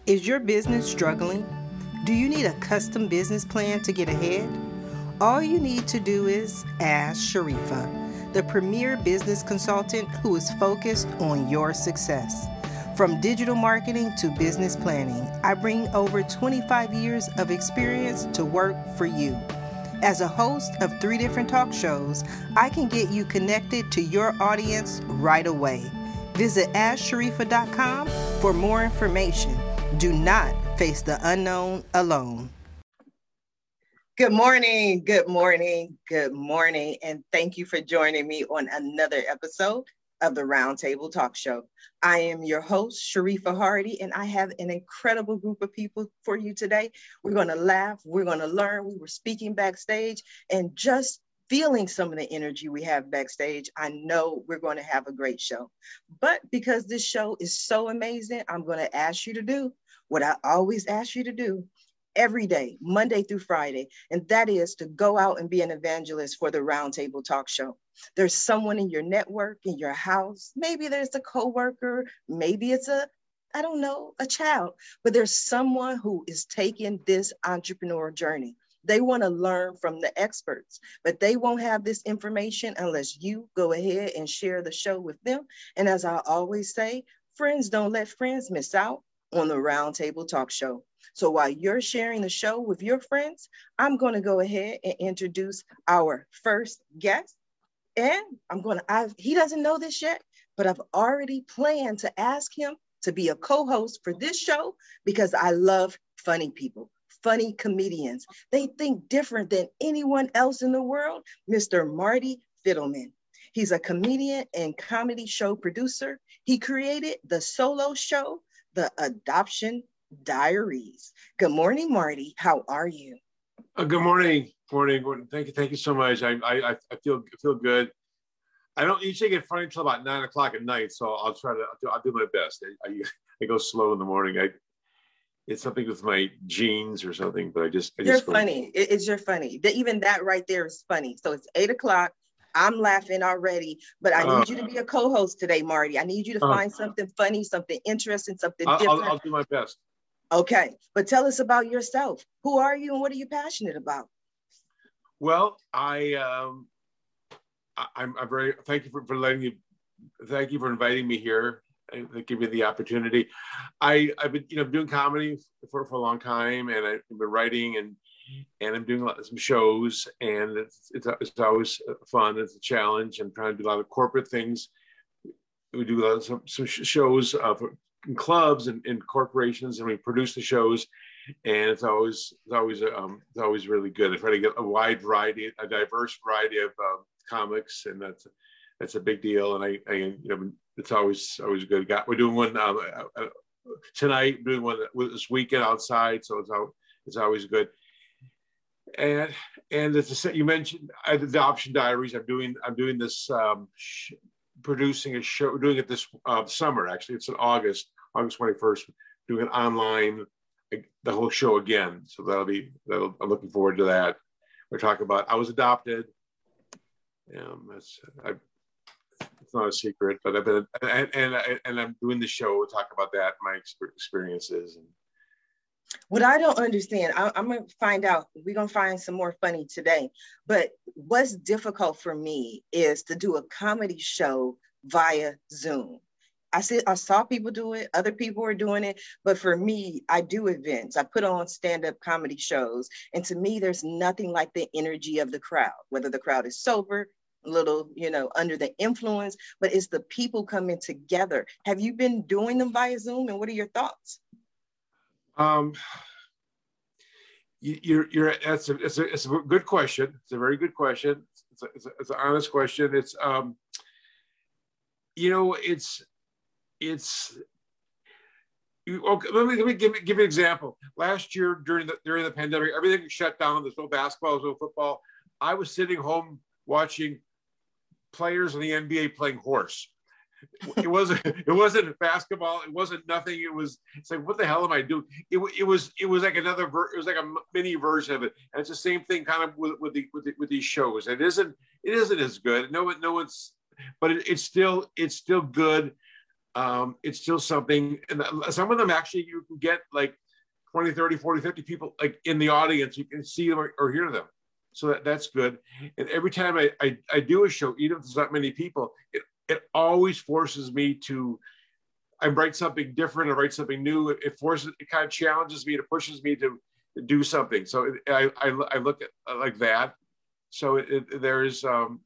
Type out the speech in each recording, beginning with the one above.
Is your business struggling? Do you need a custom business plan to get ahead? All you need to do is ask Sharifa, the premier business consultant who is focused on your success. From digital marketing to business planning, I bring over 25 years of experience to work for you. As a host of 3 different talk shows, I can get you connected to your audience right away. Visit AskSharifa.com for more information. Do not face the unknown alone. Good morning, good morning, good morning, and thank you for joining me on another episode of the Roundtable Talk Show. I am your host, Sharifa Hardy, and I have an incredible group of people for you today. We're going to laugh, we're going to learn. We were speaking backstage and just feeling some of the energy we have backstage. I know we're going to have a great show. But because this show is so amazing, I'm going to ask you to do what I always ask you to do every day, Monday through Friday, and that is to go out and be an evangelist for the Roundtable Talk Show. There's someone in your network, in your house. Maybe there's a coworker, maybe it's a child, but there's someone who is taking this entrepreneurial journey. They want to learn from the experts, but they won't have this information unless you go ahead and share the show with them. And as I always say, friends don't let friends miss out on the Roundtable Talk Show. So while you're sharing the show with your friends, I'm going to go ahead and introduce our first guest. And he doesn't know this yet, but I've already planned to ask him to be a co-host for this show because I love funny people. Funny comedians. They think different than anyone else in the world. Mr. Marty Fiddleman. He's a comedian and comedy show producer. He created the solo show, The Adoption Diaries. Good morning, Marty. How are you? Good morning. Morning. Thank you so much. I feel good. I don't usually get funny until about 9 o'clock at night, so I'll do my best. I go slow in the morning. It's something with my genes or something, but you're funny. You're funny. Even that right there is funny. So it's 8 o'clock. I'm laughing already, but I need you to be a co-host today, Marty. I need you to find something funny, something interesting, something different. I'll do my best. Okay, but tell us about yourself. Who are you and what are you passionate about? Well, I'm very thank you for inviting me here. That give me the opportunity. I've been doing comedy for a long time, and I've been writing and I'm doing some shows, and it's always fun. It's a challenge. I'm trying to do a lot of corporate things. We do a lot of some shows in clubs and in corporations, and we produce the shows, and it's always really good. I try to get a diverse variety of comics, and that's a big deal. And it's always good. We're doing one tonight, doing one this weekend outside, so it's always good. And as you mentioned, the Adoption Diaries. I'm doing this producing a show. We're doing it this summer. Actually, it's in August 21st. Doing it online, the whole show again. So I'm looking forward to that. We're talking about I was adopted. It's not a secret, but I've been and I'm doing the show. We'll talk about that, my experiences. What I don't understand, I'm going to find out. We're going to find some more funny today. But what's difficult for me is to do a comedy show via Zoom. I saw people do it. Other people are doing it. But for me, I do events. I put on stand-up comedy shows. And to me, there's nothing like the energy of the crowd, whether the crowd is sober, a little, under the influence, but it's the people coming together. Have you been doing them via Zoom, and what are your thoughts? It's a good question. It's a very good question. It's an honest question. It's okay, let me give you an example. Last year during the pandemic, everything was shut down. There's no basketball, there's no football. I was sitting home watching players in the NBA playing horse. It wasn't basketball. It wasn't nothing. It's like, what the hell am I doing? It was like it was like a mini version of it. And it's the same thing kind of with these shows. It isn't as good. But it's still good. it's still something. And some of them actually, you can get like 20, 30, 40, 50 people like in the audience. You can see them or hear them. So that's good. And every time I do a show, even if there's not many people, it always forces me to, I write something different, I write something new. It kind of challenges me, it pushes me to do something. So I look at like that. So there's,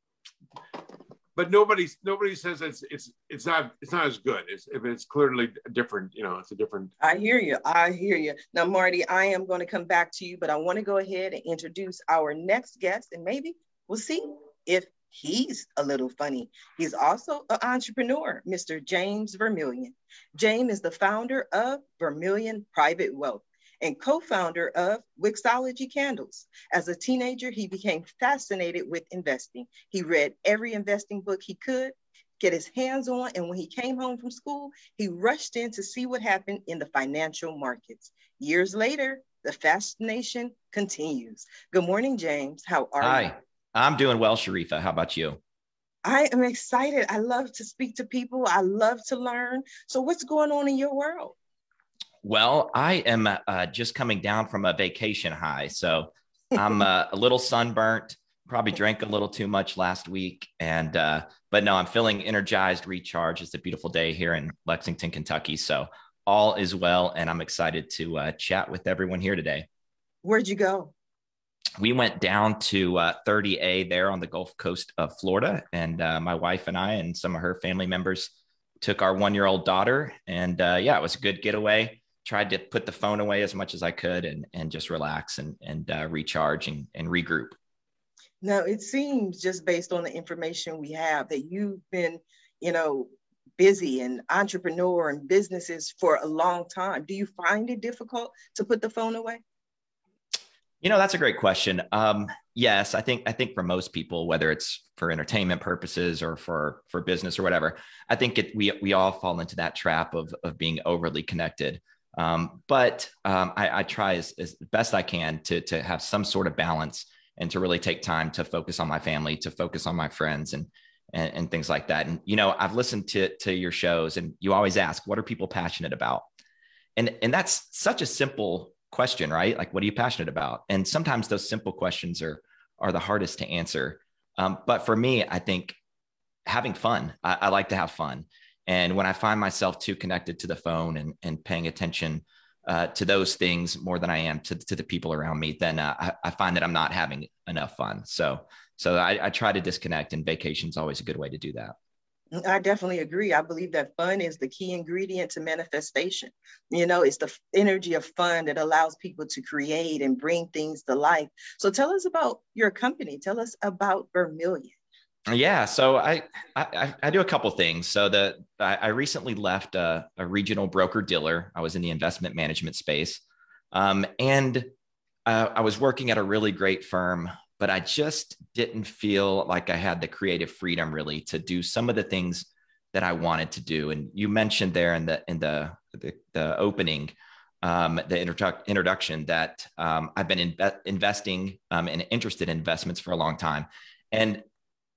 but nobody says it's not as good. It's clearly different. It's a different. I hear you. Now, Marty, I am going to come back to you, but I want to go ahead and introduce our next guest, and maybe we'll see if he's a little funny. He's also an entrepreneur, Mr. James Vermillion. James is the founder of Vermillion Private Wealth and co-founder of Wixology Candles. As a teenager, he became fascinated with investing. He read every investing book he could get his hands on, and when he came home from school, he rushed in to see what happened in the financial markets. Years later, the fascination continues. Good morning, James. How are you? Hi, I'm doing well, Sharifa. How about you? I am excited. I love to speak to people. I love to learn. So what's going on in your world? Well, I am just coming down from a vacation high. So I'm a little sunburnt, probably drank a little too much last week. But no, I'm feeling energized, recharged. It's a beautiful day here in Lexington, Kentucky. So all is well. And I'm excited to chat with everyone here today. Where'd you go? We went down to 30A there on the Gulf Coast of Florida. And my wife and I and some of her family members took our 1-year-old daughter. And it was a good getaway. Tried to put the phone away as much as I could and just relax and recharge and regroup. Now, it seems just based on the information we have that you've been, busy and entrepreneur and businesses for a long time. Do you find it difficult to put the phone away? That's a great question. Yes, I think for most people, whether it's for entertainment purposes or for business or whatever, I think we all fall into that trap of being overly connected. But I try as best I can to have some sort of balance and to really take time to focus on my family, to focus on my friends and things like that. And, I've listened to your shows and you always ask, what are people passionate about? And that's such a simple question, right? Like, what are you passionate about? And sometimes those simple questions are the hardest to answer. But for me, I think having fun, I like to have fun. And when I find myself too connected to the phone and paying attention to those things more than I am to the people around me, then I find that I'm not having enough fun. So I try to disconnect, and vacation is always a good way to do that. I definitely agree. I believe that fun is the key ingredient to manifestation. It's the energy of fun that allows people to create and bring things to life. So tell us about your company. Tell us about Vermillion. Yeah, so I do a couple things. So I recently left a regional broker dealer. I was in the investment management space, and I was working at a really great firm, but I just didn't feel like I had the creative freedom really to do some of the things that I wanted to do. And you mentioned there in the opening, the introduction that I've been investing and interested in investments for a long time, and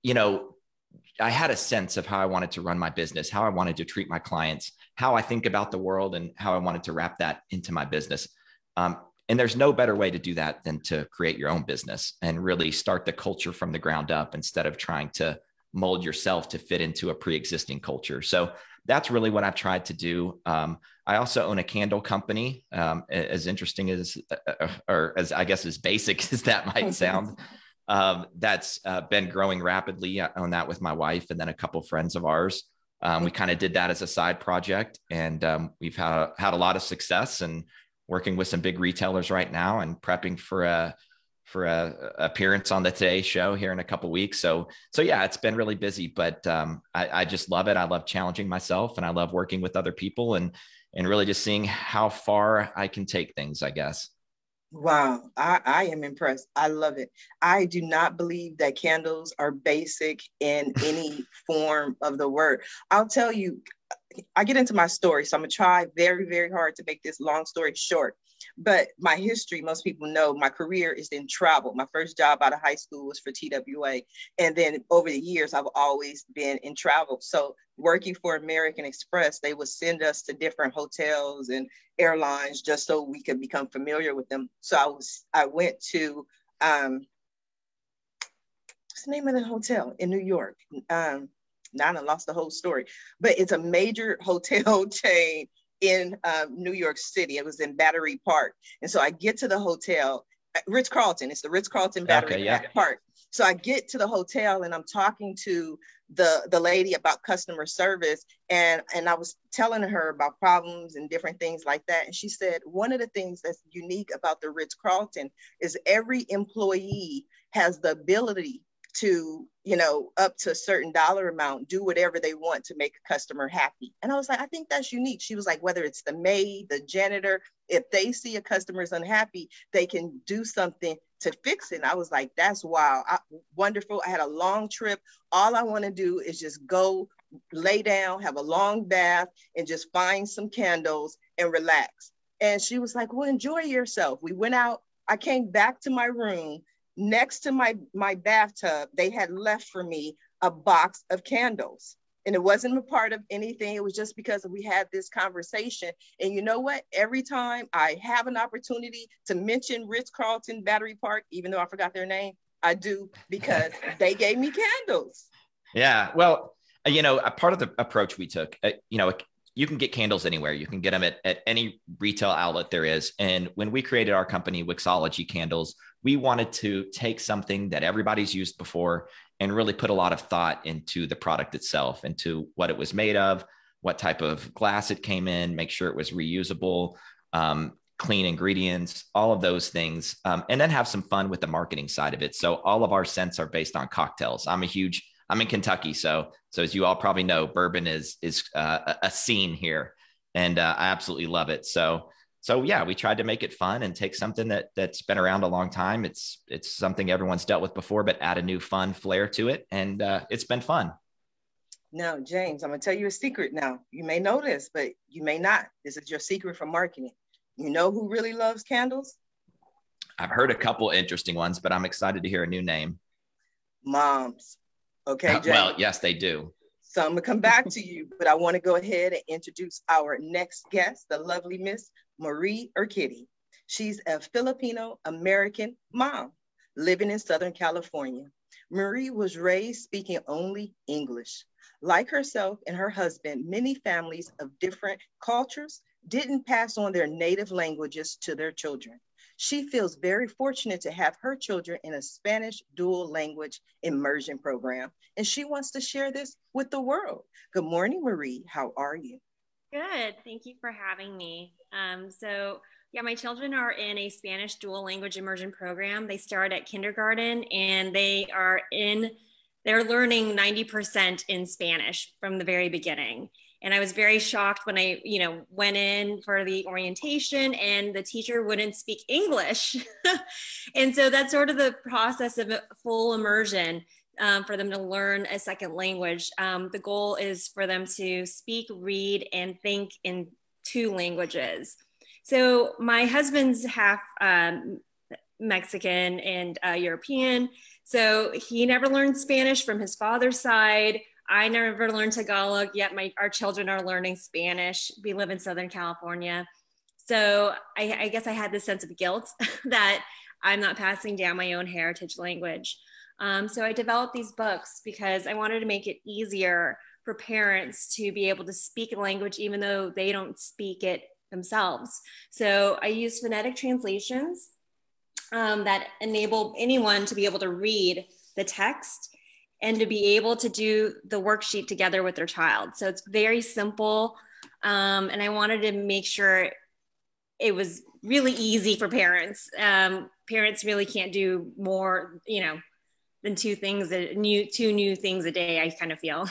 I had a sense of how I wanted to run my business, how I wanted to treat my clients, how I think about the world, and how I wanted to wrap that into my business. And there's no better way to do that than to create your own business and really start the culture from the ground up instead of trying to mold yourself to fit into a pre-existing culture. So that's really what I've tried to do. I also own a candle company, as interesting as, or as I guess as basic as that might sound. That's been growing rapidly. I own that with my wife and then a couple of friends of ours. We kind of did that as a side project, and we've had a lot of success and working with some big retailers right now and prepping for a appearance on the Today Show here in a couple of weeks. So yeah, it's been really busy, but I just love it. I love challenging myself, and I love working with other people and really just seeing how far I can take things, I guess. Wow, I am impressed. I love it. I do not believe that candles are basic in any form of the word. I'll tell you, I get into my story, so I'm gonna try very, very hard to make this long story short. But my history, most people know my career is in travel. My first job out of high school was for TWA. And then over the years, I've always been in travel. So working for American Express, they would send us to different hotels and airlines just so we could become familiar with them. So I went to, what's the name of the hotel in New York? Now I lost the whole story, but it's a major hotel chain in New York City. It was in Battery Park. And so I get to the hotel, Ritz-Carlton, it's the Ritz-Carlton Battery Park. So I get to the hotel and I'm talking to the lady about customer service. And I was telling her about problems and different things like that. And she said, one of the things that's unique about the Ritz-Carlton is every employee has the ability to, up to a certain dollar amount, do whatever they want to make a customer happy. And I was like, I think that's unique. She was like, whether it's the maid, the janitor, if they see a customer is unhappy, they can do something to fix it. And I was like, that's wow, wonderful. I had a long trip. All I want to do is just go lay down, have a long bath, and just find some candles and relax. And she was like, well, enjoy yourself. We went out. I came back to my room. Next to my bathtub, they had left for me a box of candles. And it wasn't a part of anything. It was just because we had this conversation. And you know what? Every time I have an opportunity to mention Ritz-Carlton Battery Park, even though I forgot their name, I do, because they gave me candles. Yeah. Well, a part of the approach we took, you can get candles anywhere. You can get them at any retail outlet there is. And when we created our company, Wixology Candles, we wanted to take something that everybody's used before and really put a lot of thought into the product itself, into what it was made of, what type of glass it came in, make sure it was reusable, clean ingredients, all of those things, and then have some fun with the marketing side of it. So all of our scents are based on cocktails. I'm in Kentucky. So as you all probably know, bourbon is a scene here, and I absolutely love it. So yeah, we tried to make it fun and take something that's been around a long time. It's something everyone's dealt with before, but add a new fun flair to it. And it's been fun. Now, James, I'm going to tell you a secret now. You may know this, but you may not. This is your secret for marketing. You know who really loves candles? I've heard a couple interesting ones, but I'm excited to hear a new name. Moms. Okay, James. Well, yes, they do. So I'm going to come back to you, but I want to go ahead and introduce our next guest, the lovely Miss Marie Urquidy. She's a Filipino-American mom living in Southern California. Marie was raised speaking only English. Like herself and her husband, many families of different cultures didn't pass on their native languages to their children. She feels very fortunate to have her children in a Spanish dual language immersion program, and she wants to share this with the world. Good morning, Marie. How are you? Good. Thank you for having me. My children are in a Spanish dual language immersion program. They start at kindergarten and they're learning 90% in Spanish from the very beginning. And I was very shocked when I, went in for the orientation and the teacher wouldn't speak English. And so that's sort of the process of full immersion. For them to learn a second language. The goal is for them to speak, read, and think in 2 languages. So my husband's half Mexican and European. So he never learned Spanish from his father's side. I never learned Tagalog, yet our children are learning Spanish. We live in Southern California. So I guess I had this sense of guilt that I'm not passing down my own heritage language. So I developed these books because I wanted to make it easier for parents to be able to speak a language even though they don't speak it themselves. So I use phonetic translations that enable anyone to be able to read the text and to be able to do the worksheet together with their child. So it's very simple. And I wanted to make sure it was really easy for parents. Parents really can't do more, than 2 new things a day, I kind of feel.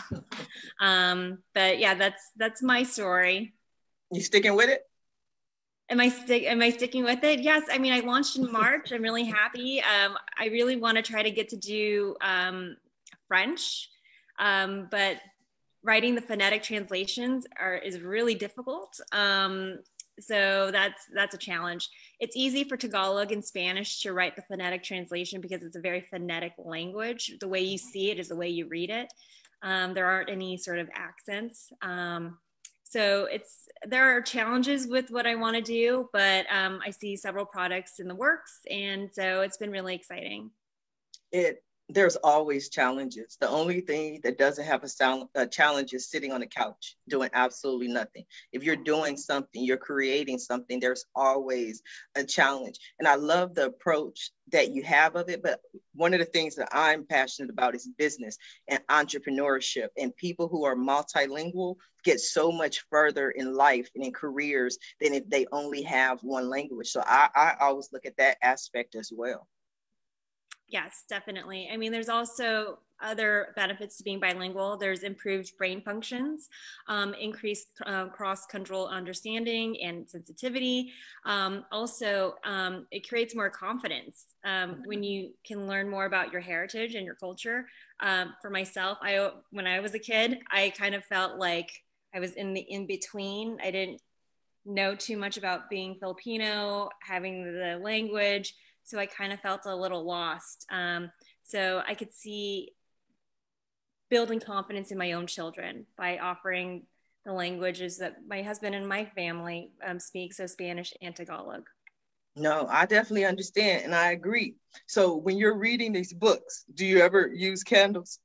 But yeah, that's my story. You sticking with it? Am I sticking with it? Yes. I mean, I launched in March. I'm really happy. I really want to try to get to do French, but writing the phonetic translations is really difficult. So that's a challenge. It's easy for Tagalog and Spanish to write the phonetic translation because it's a very phonetic language. The way you see it is the way you read it. There aren't any sort of accents. So there are challenges with what I want to do, but I see several products in the works. And so it's been really exciting. There's always challenges. The only thing that doesn't have a challenge is sitting on the couch doing absolutely nothing. If you're doing something, you're creating something, there's always a challenge. And I love the approach that you have of it. But one of the things that I'm passionate about is business and entrepreneurship, and people who are multilingual get so much further in life and in careers than if they only have one language. So I always look at that aspect as well. Yes, definitely. I mean, there's also other benefits to being bilingual. There's improved brain functions, increased cross-cultural understanding and sensitivity. Also, it creates more confidence when you can learn more about your heritage and your culture. For myself, when I was a kid, I kind of felt like I was in the in-between. I didn't know too much about being Filipino, having the language. So I kind of felt a little lost. So I could see building confidence in my own children by offering the languages that my husband and my family speak, so Spanish and Tagalog. No, I definitely understand, and I agree. So when you're reading these books, do you ever use candles?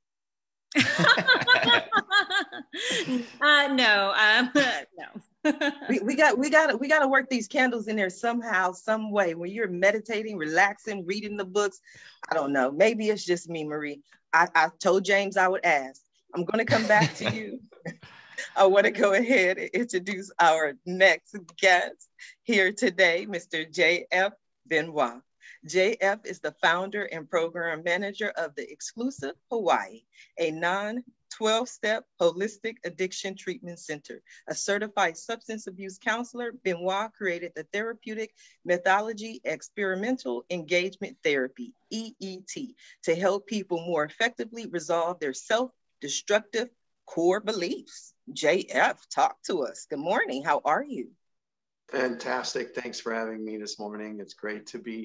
No. we got to work these candles in there somehow, some way. When you're meditating, relaxing, reading the books, I don't know. Maybe it's just me, Marie. I told James I would ask. I'm going to come back to you. I want to go ahead and introduce our next guest here today, Mr. J.F. Benoit. JF is the founder and program manager of the Exclusive Hawaii, a non-12-step holistic addiction treatment center. A certified substance abuse counselor, Benoit created the therapeutic methodology experimental engagement therapy, EET, to help people more effectively resolve their self-destructive core beliefs. JF, talk to us. Good morning. How are you? Fantastic. Thanks for having me this morning. It's great to be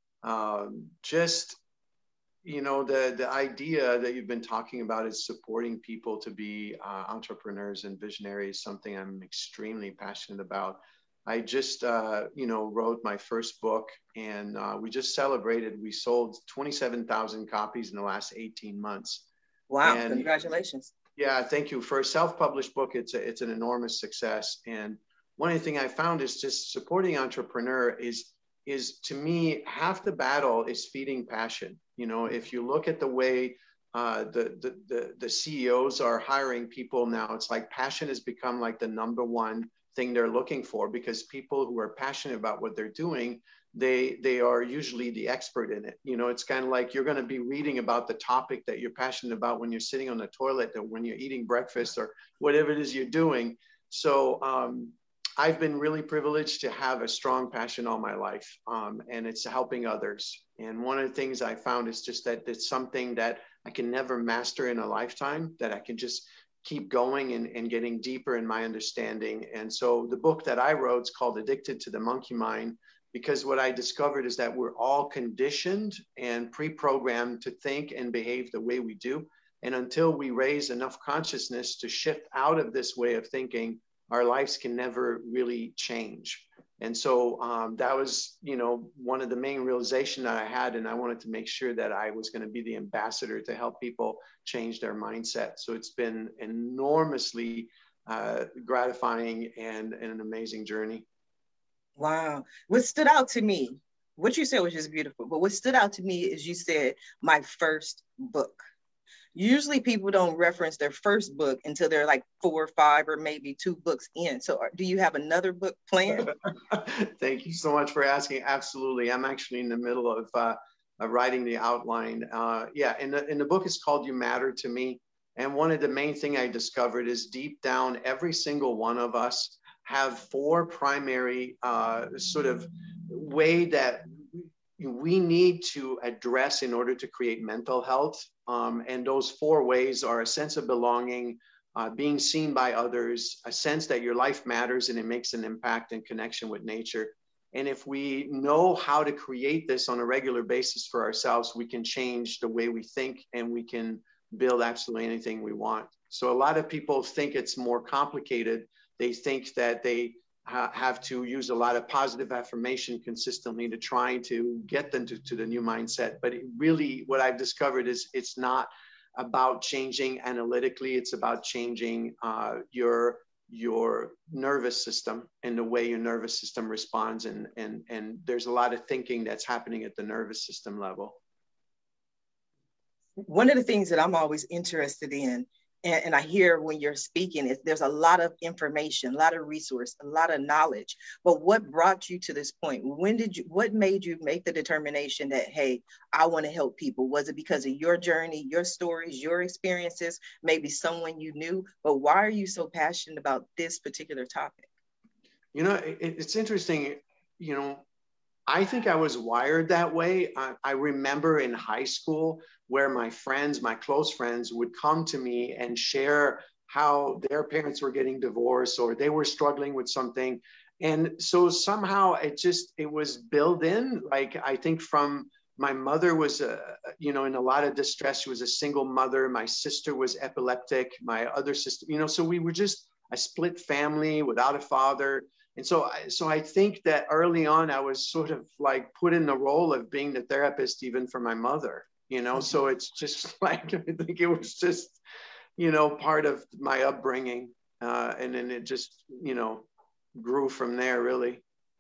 the idea that you've been talking about is supporting people to be entrepreneurs and visionaries, something I'm extremely passionate about. I just, wrote my first book, and we just celebrated. We sold 27,000 copies in the last 18 months. Wow, and congratulations. Yeah, thank you. For a self-published book, it's an enormous success. And one of the things I found is just supporting entrepreneur is to me, half the battle is feeding passion. You know, if you look at the way the CEOs are hiring people now, it's like passion has become like the number one thing they're looking for, because people who are passionate about what they're doing, they are usually the expert in it. You know, it's kind of like you're going to be reading about the topic that you're passionate about when you're sitting on the toilet, or when you're eating breakfast, or whatever it is you're doing. So I've been really privileged to have a strong passion all my life, and it's helping others. And one of the things I found is just that it's something that I can never master in a lifetime, that I can just keep going and getting deeper in my understanding. And so the book that I wrote is called Addicted to the Monkey Mind, because what I discovered is that we're all conditioned and pre-programmed to think and behave the way we do. And until we raise enough consciousness to shift out of this way of thinking, our lives can never really change. And so that was, one of the main realization that I had. And I wanted to make sure that I was going to be the ambassador to help people change their mindset. So it's been enormously gratifying and an amazing journey. Wow. What stood out to me, what you said was just beautiful, but what stood out to me is you said, my first book. Usually people don't reference their first book until they're like 4 or 5 or maybe 2 books in. So do you have another book planned? Thank you so much for asking. Absolutely. I'm actually in the middle of writing the outline. And the book is called You Matter to Me. And one of the main things I discovered is deep down, every single one of us have 4 primary sort of way that we need to address in order to create mental health. And those 4 ways are a sense of belonging, being seen by others, a sense that your life matters and it makes an impact and connection with nature. And if we know how to create this on a regular basis for ourselves, we can change the way we think and we can build absolutely anything we want. So a lot of people think it's more complicated. They think that they have to use a lot of positive affirmation consistently to try to get them to the new mindset. But really, what I've discovered is it's not about changing analytically. It's about changing your nervous system and the way your nervous system responds. And there's a lot of thinking that's happening at the nervous system level. One of the things that I'm always interested in, and I hear when you're speaking, is there's a lot of information, a lot of resource, a lot of knowledge. But what brought you to this point? What made you make the determination that, hey, I want to help people? Was it because of your journey, your stories, your experiences, maybe someone you knew? But why are you so passionate about this particular topic? You know, it's interesting. You know, I think I was wired that way. I remember in high school where my friends, my close friends, would come to me and share how their parents were getting divorced or they were struggling with something. And so somehow it was built in. Like, I think from my mother was, in a lot of distress. She was a single mother. My sister was epileptic. My other sister, so we were just a split family without a father. And so I think that early on, I was sort of like put in the role of being the therapist, even for my mother, so it's just like, I think it was just, part of my upbringing. And then it just, grew from there, really.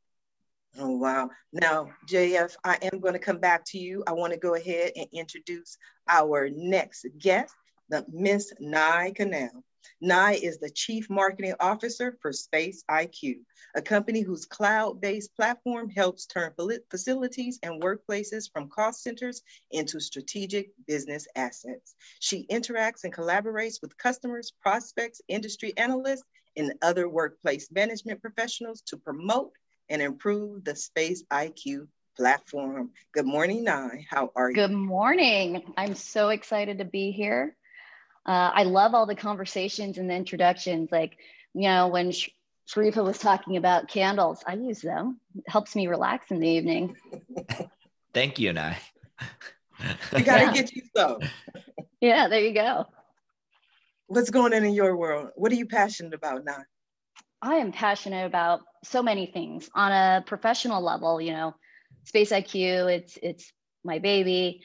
Oh, wow. Now, JF, I am going to come back to you. I want to go ahead and introduce our next guest, the Miss Nye Canal. Nye is the Chief Marketing Officer for Space IQ, a company whose cloud-based platform helps turn facilities and workplaces from cost centers into strategic business assets. She interacts and collaborates with customers, prospects, industry analysts, and other workplace management professionals to promote and improve the Space IQ platform. Good morning, Nye. How are you? Good morning. I'm so excited to be here. I love all the conversations and the introductions. Like, when Sharifa was talking about candles, I use them. It helps me relax in the evening. Thank you, Nye. We got to get you some. Yeah, there you go. What's going on in your world? What are you passionate about, Nye? I am passionate about so many things. On a professional level, Space IQ, it's my baby.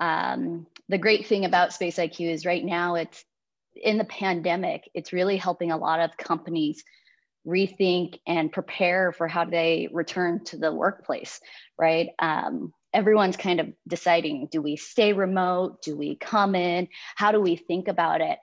The great thing about Space IQ is right now it's in the pandemic, it's really helping a lot of companies rethink and prepare for how they return to the workplace, right? Everyone's kind of deciding, do we stay remote? Do we come in? How do we think about it?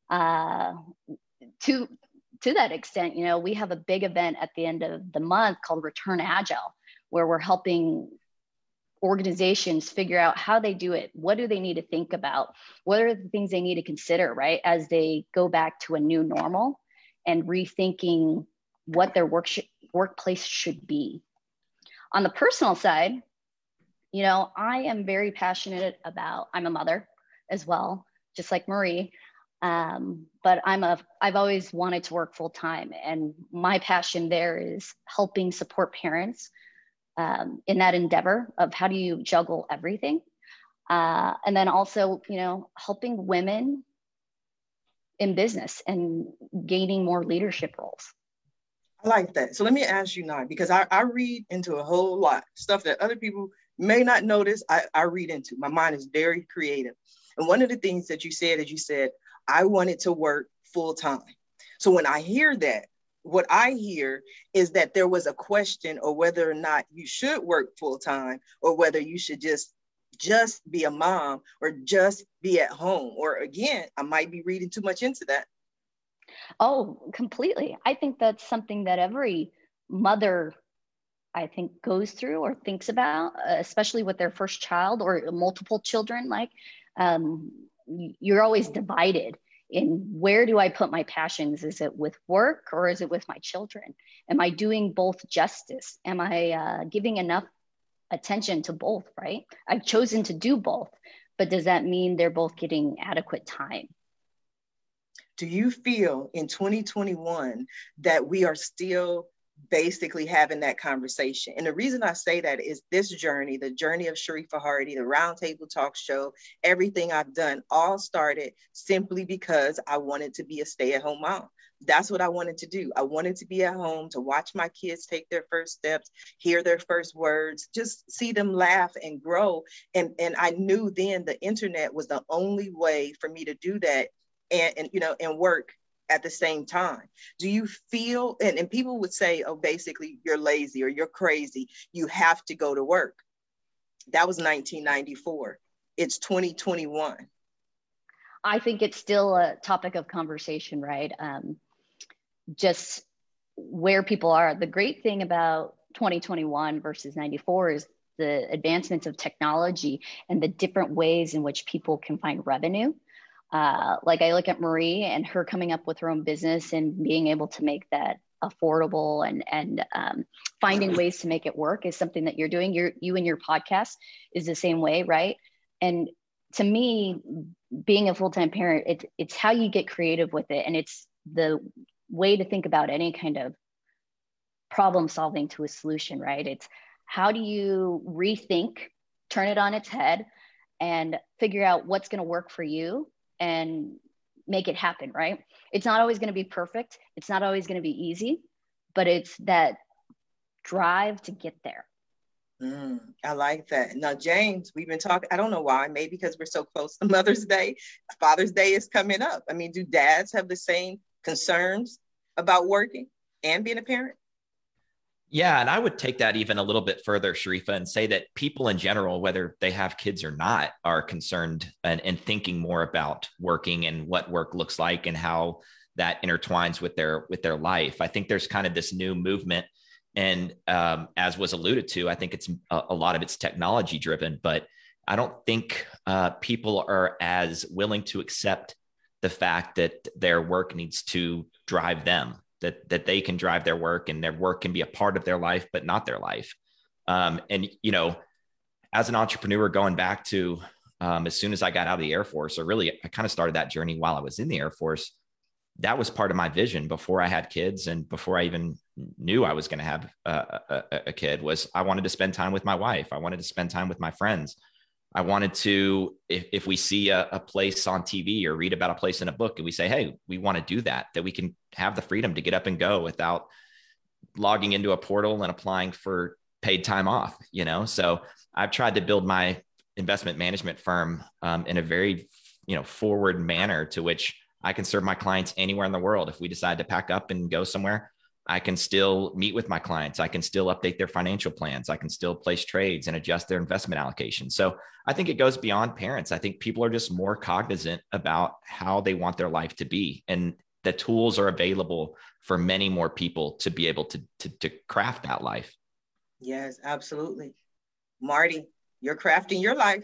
To that extent, we have a big event at the end of the month called Return Agile, where we're helping organizations figure out how they do it. What do they need to think about? What are the things they need to consider, right? As they go back to a new normal and rethinking what their workplace should be. On the personal side, I am very passionate about, I'm a mother as well, just like Marie. But I've always wanted to work full time. And my passion there is helping support parents in that endeavor of how do you juggle everything. And then also, helping women in business and gaining more leadership roles. I like that. So let me ask you now, because I read into a whole lot stuff that other people may not notice. I read into. My mind is very creative. And one of the things that you said is I wanted to work full time. So when I hear that, what I hear is that there was a question or whether or not you should work full time or whether you should just be a mom or just be at home. Or again, I might be reading too much into that. Oh, completely. I think that's something that every mother, I think, goes through or thinks about, especially with their first child or multiple children. Like, you're always divided in where do I put my passions? Is it with work or is it with my children? Am I doing both justice? Am I giving enough attention to both, right? I've chosen to do both, but does that mean they're both getting adequate time? do you feel in 2021 that we are still basically having that conversation? And the reason I say that is this journey, the journey of Sharifah Hardy, the Roundtable Talk Show, everything I've done all started simply because I wanted to be a stay-at-home mom. That's what I wanted to do. I wanted to be at home, to watch my kids take their first steps, hear their first words, just see them laugh and grow. And I knew then the internet was the only way for me to do that and work at the same time. Do you feel, and people would say, oh, basically you're lazy or you're crazy, you have to go to work. That was 1994. It's 2021. I think it's still a topic of conversation, right? Just where people are. The great thing about 2021 versus 94 is the advancements of technology and the different ways in which people can find revenue. Like I look at Marie and her coming up with her own business and being able to make that affordable and finding ways to make it work is something that you're doing. You and your podcast is the same way, right? And to me, being a full-time parent, it's how you get creative with it. And it's the way to think about any kind of problem solving to a solution, right? It's how do you rethink, turn it on its head, and figure out what's going to work for you and make it happen, right? It's not always going to be perfect. It's not always going to be easy, but it's that drive to get there. I like that. Now, James, we've been talking, I don't know why, maybe because we're so close to Mother's Day. Father's Day is coming up. I mean, do dads have the same concerns about working and being a parent? Yeah, and I would take that even a little bit further, Sharifah, and say that people in general, whether they have kids or not, are concerned and thinking more about working and what work looks like and how that intertwines with their life. I think there's kind of this new movement, and as was alluded to, I think it's a lot of it's technology driven, but I don't think people are as willing to accept the fact that their work needs to drive them. That they can drive their work and their work can be a part of their life, but not their life. And, you know, as an entrepreneur, going back to as soon as I got out of the Air Force, or really I kind of started that journey while I was in the Air Force. That was part of my vision before I had kids and before I even knew I was going to have a kid, was I wanted to spend time with my wife. I wanted to spend time with my friends. I wanted to, if we see a place on TV or read about a place in a book and we say, hey, we want to do that we can have the freedom to get up and go without logging into a portal and applying for paid time off, you know? So I've tried to build my investment management firm in a very, forward manner to which I can serve my clients anywhere in the world. If we decide to pack up and go somewhere, I can still meet with my clients. I can still update their financial plans. I can still place trades and adjust their investment allocation. So I think it goes beyond parents. I think people are just more cognizant about how they want their life to be. And the tools are available for many more people to be able to craft that life. Yes, absolutely. Marty, you're crafting your life.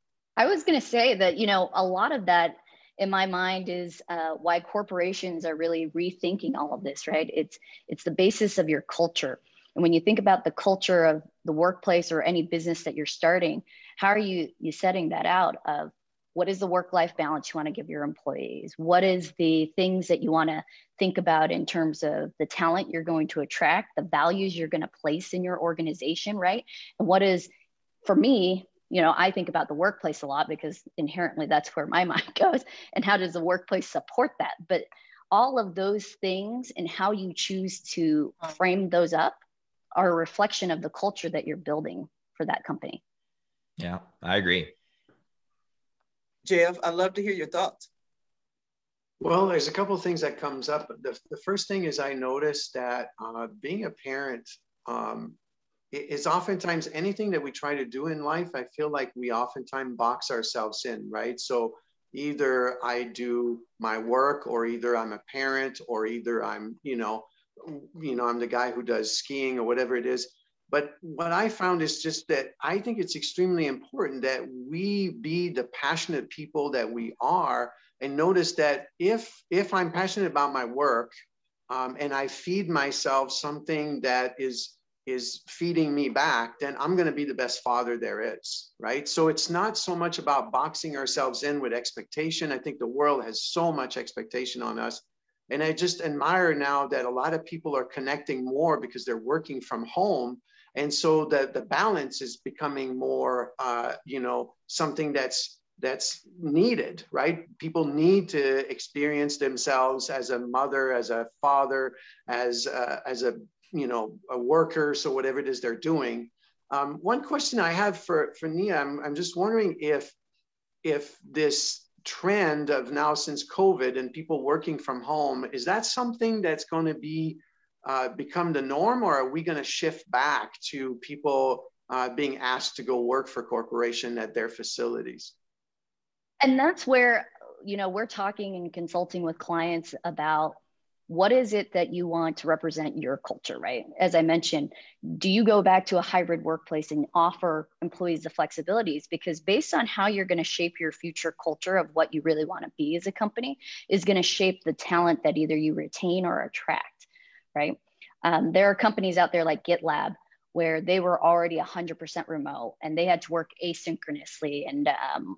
I was going to say that, a lot of that in my mind is why corporations are really rethinking all of this, right? It's the basis of your culture. And when you think about the culture of the workplace or any business that you're starting, how are you setting that out of what is the work-life balance you want to give your employees? What is the things that you want to think about in terms of the talent you're going to attract, the values you're going to place in your organization, right? And what is, for me, I think about the workplace a lot because inherently that's where my mind goes. And how does the workplace support that? But all of those things and how you choose to frame those up are a reflection of the culture that you're building for that company. Yeah, I agree. Jeff, I'd love to hear your thoughts. Well, there's a couple of things that comes up. The first thing is I noticed that being a parent, it's oftentimes anything that we try to do in life, I feel like we oftentimes box ourselves in, right? So either I do my work, or either I'm a parent, or either I'm, I'm the guy who does skiing or whatever it is. But what I found is just that I think it's extremely important that we be the passionate people that we are, and notice that if I'm passionate about my work and I feed myself something that is is feeding me back, then I'm going to be the best father there is, right? So it's not so much about boxing ourselves in with expectation. I think the world has so much expectation on us. And I just admire now that a lot of people are connecting more because they're working from home. And so the balance is becoming more, something that's needed, right? People need to experience themselves as a mother, as a father, as a worker, so whatever it is they're doing. One question I have for Nia, I'm just wondering if this trend of now since COVID and people working from home, is that something that's going to be become the norm, or are we going to shift back to people being asked to go work for corporation at their facilities? And that's where, we're talking and consulting with clients about what is it that you want to represent your culture, right? As I mentioned, do you go back to a hybrid workplace and offer employees the flexibilities? Because based on how you're going to shape your future culture of what you really want to be as a company is going to shape the talent that either you retain or attract, right? There are companies out there like GitLab where they were already 100% remote and they had to work asynchronously and,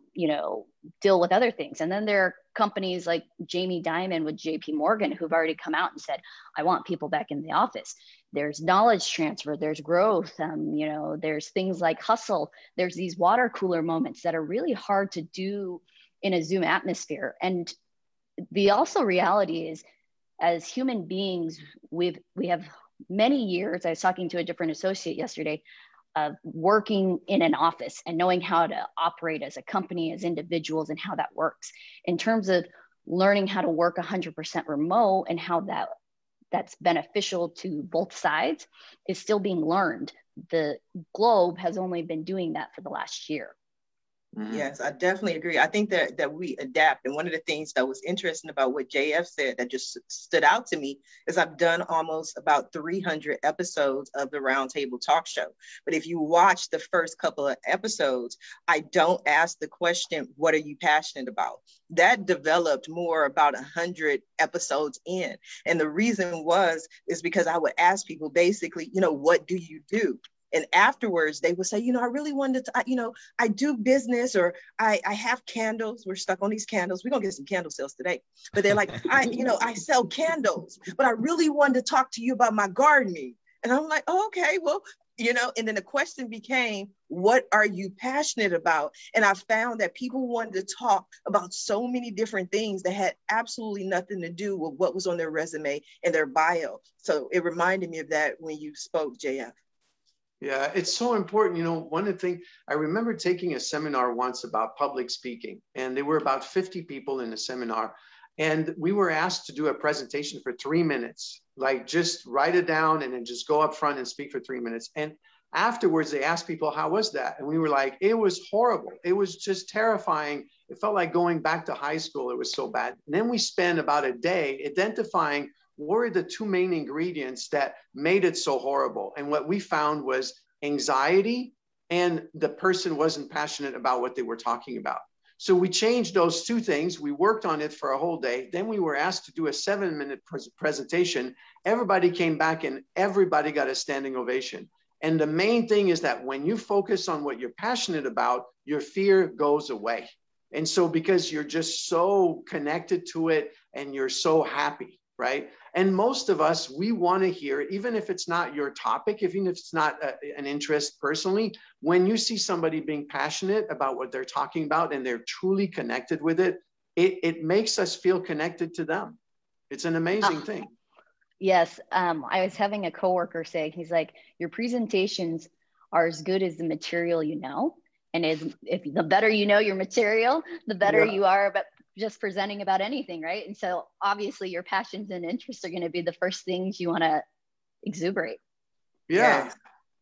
deal with other things. And then there are companies like Jamie Dimon with JP Morgan who've already come out and said, I want people back in the office. There's knowledge transfer, there's growth, there's things like hustle. There's these water cooler moments that are really hard to do in a Zoom atmosphere. And the also reality is, as human beings, we have many years. I was talking to a different associate yesterday of working in an office and knowing how to operate as a company, as individuals, and how that works. In terms of learning how to work 100% remote and how that's beneficial to both sides is still being learned. The globe has only been doing that for the last year. Mm-hmm. Yes, I definitely agree. I think that we adapt. And one of the things that was interesting about what JF said that just stood out to me is I've done almost about 300 episodes of the Roundtable Talk Show. But if you watch the first couple of episodes, I don't ask the question, what are you passionate about? That developed more about 100 episodes in. And the reason is because I would ask people basically, what do you do? And afterwards, they would say, I really wanted to, I do business, or I have candles. We're stuck on these candles. We're going to get some candle sales today. But they're like, I sell candles, but I really wanted to talk to you about my gardening. And I'm like, oh, okay, well, and then the question became, what are you passionate about? And I found that people wanted to talk about so many different things that had absolutely nothing to do with what was on their resume and their bio. So it reminded me of that when you spoke, JF. Yeah, it's so important. One of the things, I remember taking a seminar once about public speaking, and there were about 50 people in the seminar. And we were asked to do a presentation for 3 minutes, like just write it down and then just go up front and speak for 3 minutes. And afterwards, they asked people, how was that? And we were like, it was horrible. It was just terrifying. It felt like going back to high school. It was so bad. And then we spent about a day identifying what were the two main ingredients that made it so horrible. And what we found was anxiety, and the person wasn't passionate about what they were talking about. So we changed those two things. We worked on it for a whole day. Then we were asked to do a 7-minute presentation. Everybody came back and everybody got a standing ovation. And the main thing is that when you focus on what you're passionate about, your fear goes away. And so because you're just so connected to it and you're so happy, right? And most of us, we want to hear, even if it's not your topic, even if it's not an interest personally, when you see somebody being passionate about what they're talking about and they're truly connected with it, it makes us feel connected to them. It's an amazing thing. Yes. I was having a coworker say, he's like, your presentations are as good as the material you know. And if the better you know your material, the better you are about just presenting about anything, right? And so obviously your passions and interests are going to be the first things you want to exuberate. Yeah.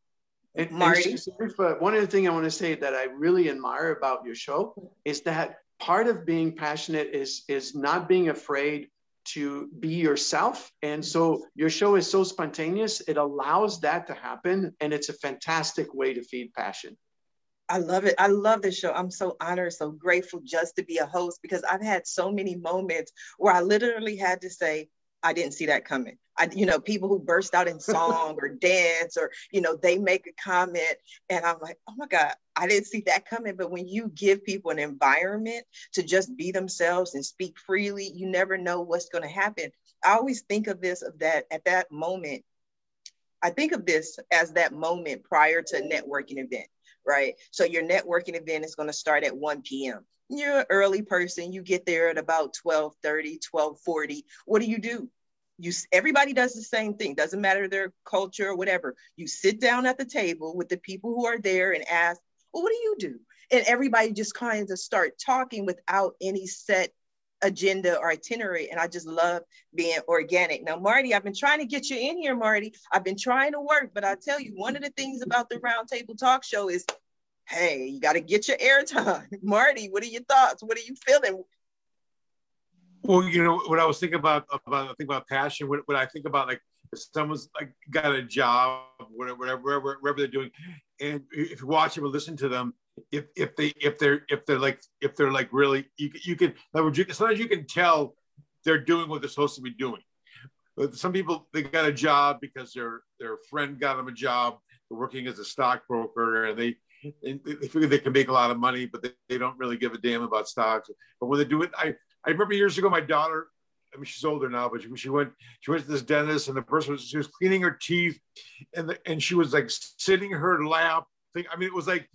And Marty? But one of the things I want to say that I really admire about your show is that part of being passionate is not being afraid to be yourself. And so your show is so spontaneous, it allows that to happen. And it's a fantastic way to feed passion. I love it. I love this show. I'm so honored, so grateful just to be a host, because I've had so many moments where I literally had to say, I didn't see that coming. People who burst out in song or dance, or, they make a comment, and I'm like, oh my God, I didn't see that coming. But when you give people an environment to just be themselves and speak freely, you never know what's going to happen. I always think of at that moment. I think of this as that moment prior to a networking event, right? So your networking event is going to start at 1 p.m. You're an early person. You get there at about 12:30, 12:40. What do? Everybody does the same thing. Doesn't matter their culture or whatever. You sit down at the table with the people who are there and ask, well, what do you do? And everybody just kind of start talking without any set agenda or itinerary. And I just love being organic. Now, Marty, I've been trying to get you in here, Marty. I've been trying to work, but I tell you, one of the things about the Roundtable Talk Show is, hey, you got to get your airtime. Marty, what are your thoughts? What are you feeling? Well, what I was thinking about passion, what I think about, like, if someone's like got a job, wherever they're doing, and if you watch them or listen to them, if they're like really, you can sometimes you can tell they're doing what they're supposed to be doing. But some people, they got a job because their friend got them a job. They're working as a stockbroker, and they figure they can make a lot of money, but they don't really give a damn about stocks. But when they do it, I remember years ago, my daughter, I mean, she's older now, but she went to this dentist, and the person she was cleaning her teeth, and she was like sitting in her lap. I mean, it was like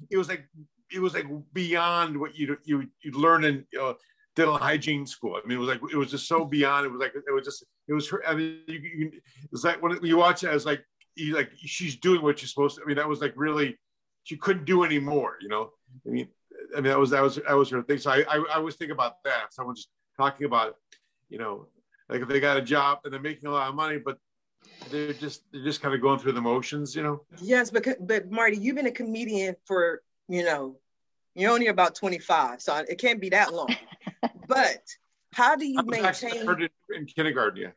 beyond what you'd learn in dental hygiene school. I mean, it was just so beyond. It was her. I mean, it was like when you watch it, I was like, she's doing what she's supposed to. I mean, that was like really, she couldn't do any more. I mean, that was her thing. So I always think about that. Someone's talking about, like if they got a job and they're making a lot of money, but they're just kind of going through the motions, Yes, but Marty, you've been a comedian for, you're only about 25, so it can't be that long. But how do you maintain? I heard it in kindergarten, yeah.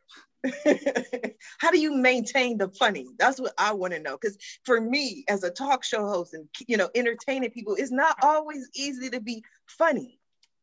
How do you maintain the funny? That's what I want to know. Because for me, as a talk show host and entertaining people, it's not always easy to be funny.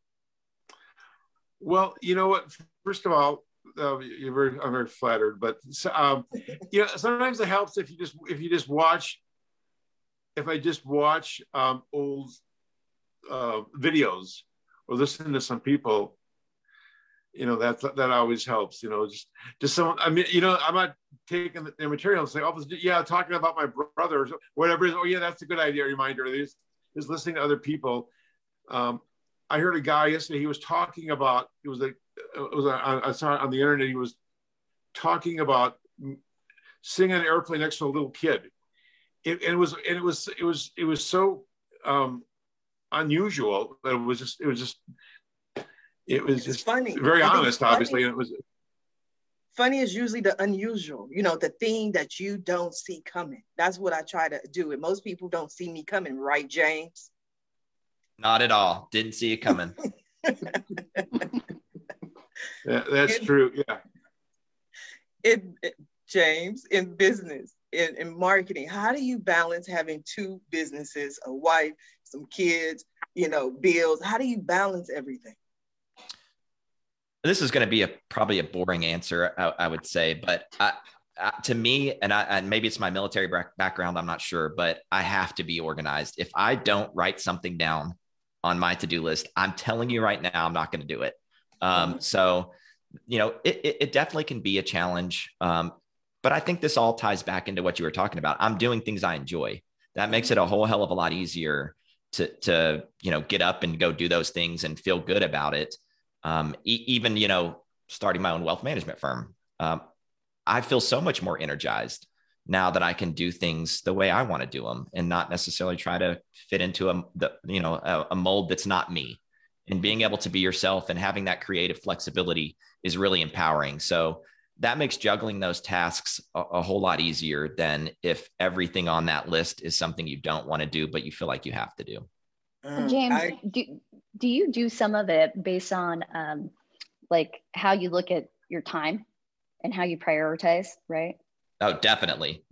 Well, you know what? First of all, I'm very flattered. But sometimes it helps if you just watch. If I just watch old videos or listen to some people, that always helps. Just someone. I mean, I'm not taking the material and saying, talking about my brother or whatever it is. Oh yeah, that's a good idea. Reminder. Just listening to other people. I heard a guy yesterday. He was talking about. I saw it on the internet. He was talking about sitting on an airplane next to a little kid. It was so unusual that it was just funny. Very honest, obviously, and it was. Funny is usually the unusual, the thing that you don't see coming. That's what I try to do. And most people don't see me coming, right, James? Not at all. Didn't see it coming. That's true. Yeah. James, in business, in marketing, how do you balance having two businesses, a wife, some kids, bills? How do you balance everything? This is going to be probably a boring answer, I would say, but to me, and maybe it's my military background, I'm not sure, but I have to be organized. If I don't write something down on my to-do list, I'm telling you right now, I'm not going to do it. So, it definitely can be a challenge. But I think this all ties back into what you were talking about. I'm doing things I enjoy. That makes it a whole hell of a lot easier to get up and go do those things and feel good about it. Even, starting my own wealth management firm, I feel so much more energized now that I can do things the way I want to do them and not necessarily try to fit into a mold that's not me. And being able to be yourself and having that creative flexibility is really empowering. So that makes juggling those tasks a whole lot easier than if everything on that list is something you don't want to do, but you feel like you have to do. James, do you do some of it based on like how you look at your time and how you prioritize, right? Oh, definitely.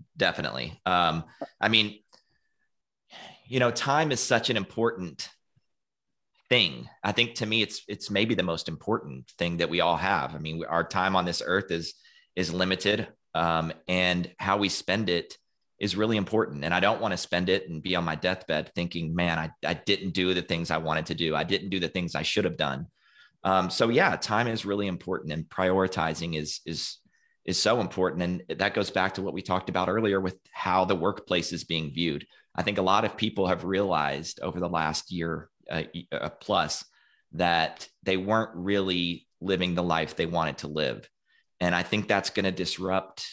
I mean, time is such an important thing. I think to me, it's maybe the most important thing that we all have. I mean, our time on this earth is limited, and how we spend it is really important. And I don't want to spend it and be on my deathbed thinking, man, I didn't do the things I wanted to do. I didn't do the things I should have done. So yeah, time is really important, and prioritizing is so important. And that goes back to what we talked about earlier with how the workplace is being viewed. I think a lot of people have realized over the last year plus that they weren't really living the life they wanted to live. And I think that's going to disrupt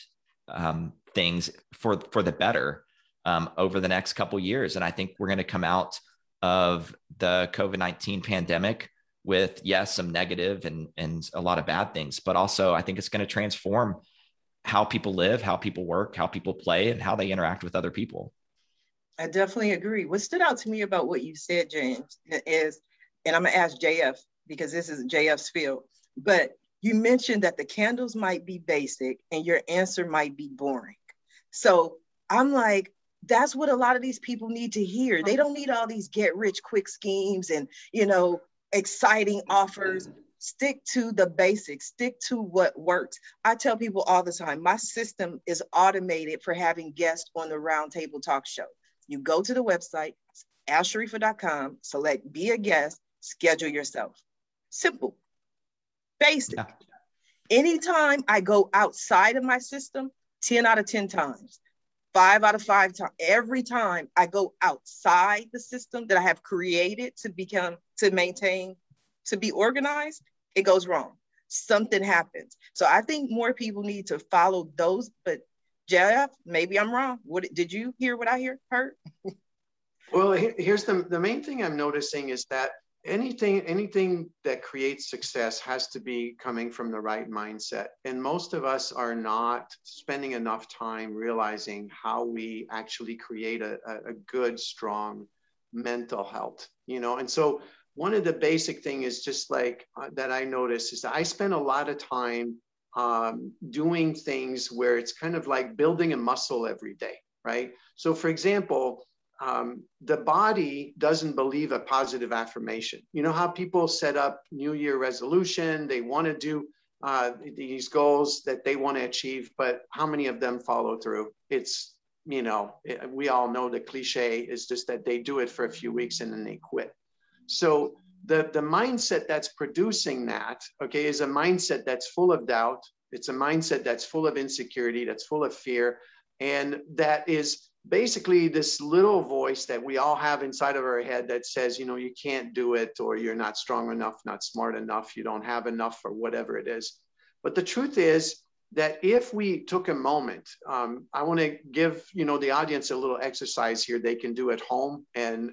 things for the better over the next couple of years. And I think we're going to come out of the COVID-19 pandemic with, yes, some negative and a lot of bad things, but also I think it's going to transform how people live, how people work, how people play, and how they interact with other people. I definitely agree. What stood out to me about what you said, James, is, and I'm going to ask JF because this is JF's field, but you mentioned that the candles might be basic and your answer might be boring. So I'm like, that's what a lot of these people need to hear. They don't need all these get rich quick schemes and, exciting offers. Stick to the basics, stick to what works. I tell people all the time, my system is automated for having guests on the Roundtable Talk Show. You go to the website, AskSharifa.com, select be a guest, schedule yourself. Simple, basic. Yeah. Anytime I go outside of my system, 10 out of 10 times, 5 out of 5 times, every time I go outside the system that I have created to maintain, to be organized, it goes wrong. Something happens. So I think more people need to follow those, but Jeff, maybe I'm wrong. What did you hear what I heard? Well, here's the main thing I'm noticing is that anything that creates success has to be coming from the right mindset. And most of us are not spending enough time realizing how we actually create a good, strong mental health, And so one of the basic thing is just like that I notice is that I spend a lot of time doing things where it's kind of like building a muscle every day, right? So for example, the body doesn't believe a positive affirmation. You know how people set up New Year resolution, they want to do these goals that they want to achieve, but how many of them follow through? It's, we all know the cliche is just that they do it for a few weeks and then they quit. So the mindset that's producing that, okay, is a mindset that's full of doubt. It's a mindset that's full of insecurity, that's full of fear, and that is basically this little voice that we all have inside of our head that says, you can't do it, or you're not strong enough, not smart enough, you don't have enough, or whatever it is. But the truth is that if we took a moment, I want to give, the audience a little exercise here they can do at home, and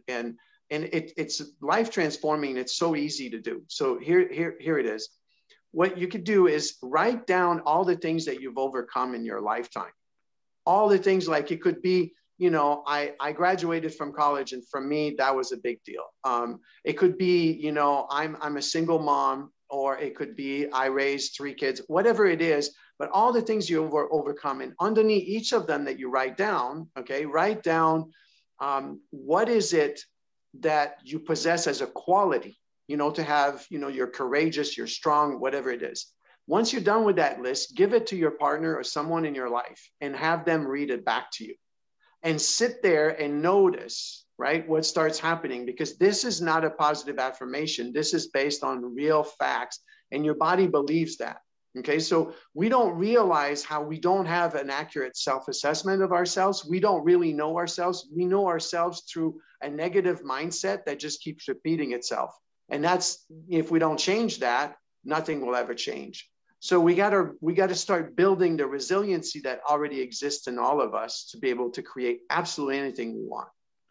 it's life transforming. It's so easy to do. So here it is. What you could do is write down all the things that you've overcome in your lifetime. All the things, like it could be, I graduated from college, and for me, that was a big deal. It could be, I'm a single mom, or it could be I raised 3 kids, whatever it is, but all the things you've overcome, and underneath each of them that you write down, okay, write down what is it that you possess as a quality, to have, you're courageous, you're strong, whatever it is. Once you're done with that list, give it to your partner or someone in your life and have them read it back to you. And sit there and notice, right, what starts happening, because this is not a positive affirmation. This is based on real facts, and your body believes that. Okay, so we don't realize how we don't have an accurate self-assessment of ourselves. We don't really know ourselves. We know ourselves through a negative mindset that just keeps repeating itself. And that's, if we don't change that, nothing will ever change. So we got to start building the resiliency that already exists in all of us to be able to create absolutely anything we want.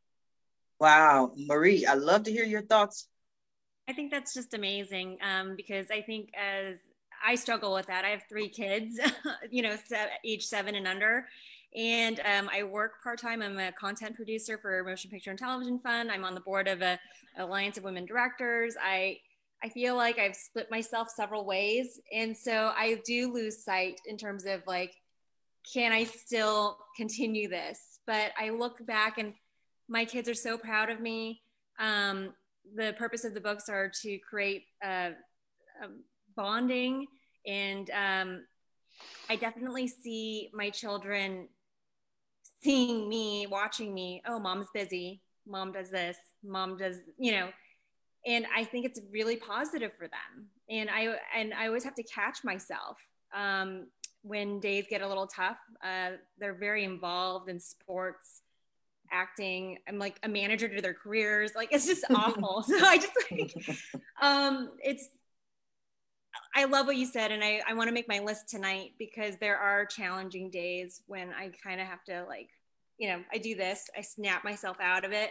Wow, Marie, I'd love to hear your thoughts. I think that's just amazing, because I think as I struggle with that. I have 3 kids, age 7 and under. And I work part-time. I'm a content producer for Motion Picture and Television Fund. I'm on the board of an Alliance of Women Directors. I feel like I've split myself several ways. And so I do lose sight in terms of like, can I still continue this? But I look back and my kids are so proud of me. the purpose of the books are to create a bonding. And I definitely see my children seeing me, watching me. Oh, mom's busy. Mom does this. Mom does, and I think it's really positive for them. And I always have to catch myself when days get a little tough. They're very involved in sports, acting. I'm like a manager to their careers. Like, it's just awful. So I just I love what you said. And I want to make my list tonight, because there are challenging days when I kind of have to, like, I do this, I snap myself out of it.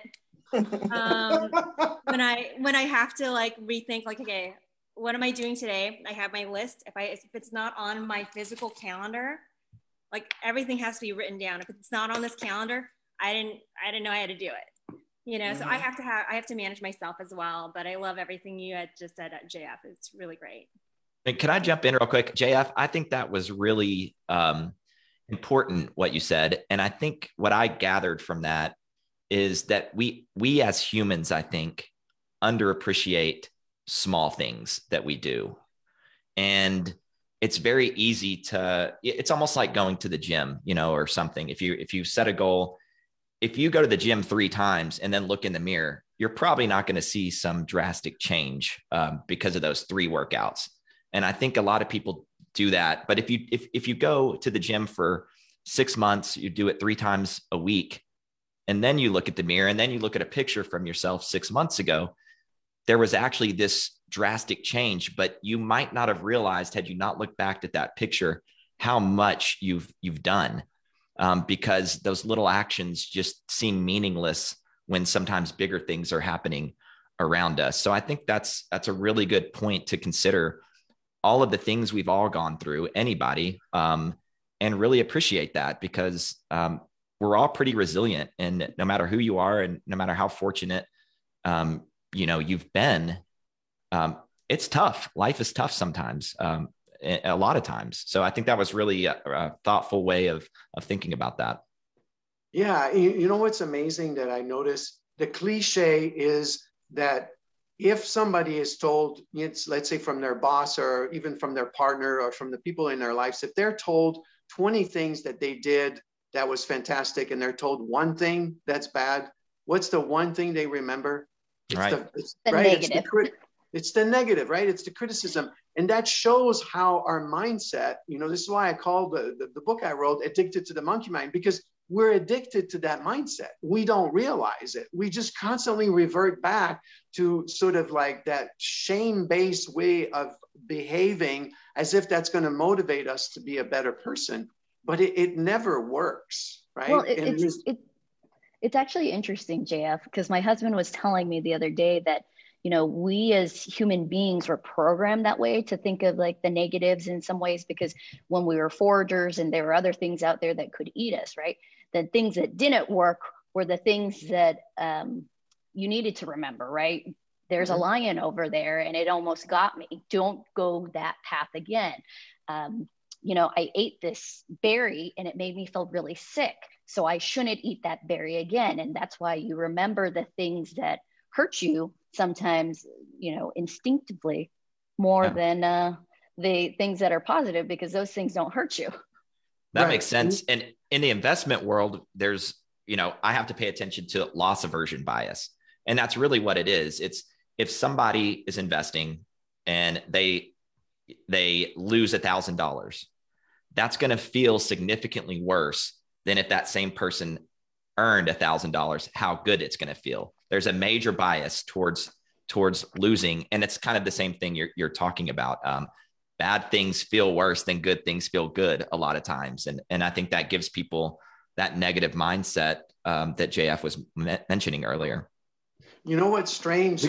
When I have to, like, rethink, like, okay, what am I doing today? I have my list. If it's not on my physical calendar, like, everything has to be written down. If it's not on this calendar, I didn't know I had to do it. So I have to manage myself as well. But I love everything you had just said at JF. It's really great. And can I jump in real quick? JF, I think that was really important what you said. And I think what I gathered from that is that we as humans, I think, underappreciate small things that we do. And it's very easy it's almost like going to the gym, or something. If you set a goal, if you go to the gym 3 times and then look in the mirror, you're probably not going to see some drastic change because of those 3 workouts. And I think a lot of people do that. But if you go to the gym for 6 months, you do it 3 times a week, and then you look at the mirror and then you look at a picture from yourself 6 months ago, there was actually this drastic change, but you might not have realized, had you not looked back at that picture, how much you've done, because those little actions just seem meaningless when sometimes bigger things are happening around us. So I think that's a really good point to consider all of the things we've all gone through, anybody, and really appreciate that, because we're all pretty resilient, and no matter who you are and no matter how fortunate you've been, it's tough. Life is tough sometimes, a lot of times. So I think that was really a thoughtful way of thinking about that. Yeah. You know what's amazing that I noticed? The cliche is that if somebody is told, let's say from their boss or even from their partner or from the people in their lives, if they're told 20 things that they did that was fantastic, and they're told one thing that's bad, what's the one thing they remember? It's right. The negative. It's the negative, right? It's the criticism. And that shows how our mindset, this is why I call the book I wrote Addicted to the Monkey Mind, because we're addicted to that mindset. We don't realize it. We just constantly revert back to sort of like that shame-based way of behaving, as if that's going to motivate us to be a better person. But it never works, right? Well, it's actually interesting, JF, because my husband was telling me the other day that, we as human beings were programmed that way, to think of like the negatives in some ways, because when we were foragers and there were other things out there that could eat us, right? The things that didn't work were the things that you needed to remember, right? There's a lion over there and it almost got me. Don't go that path again. I ate this berry and it made me feel really sick, so I shouldn't eat that berry again. And that's why you remember the things that hurt you sometimes, instinctively more than the things that are positive, because those things don't hurt you. That makes sense. And in the investment world, there's, I have to pay attention to loss aversion bias. And that's really what it is. It's if somebody is investing and they lose $1,000, that's going to feel significantly worse than if that same person earned $1,000, how good it's going to feel. There's a major bias towards losing. And it's kind of the same thing you're talking about. Bad things feel worse than good things feel good a lot of times. And I think that gives people that negative mindset that JF was mentioning earlier. You know what's strange?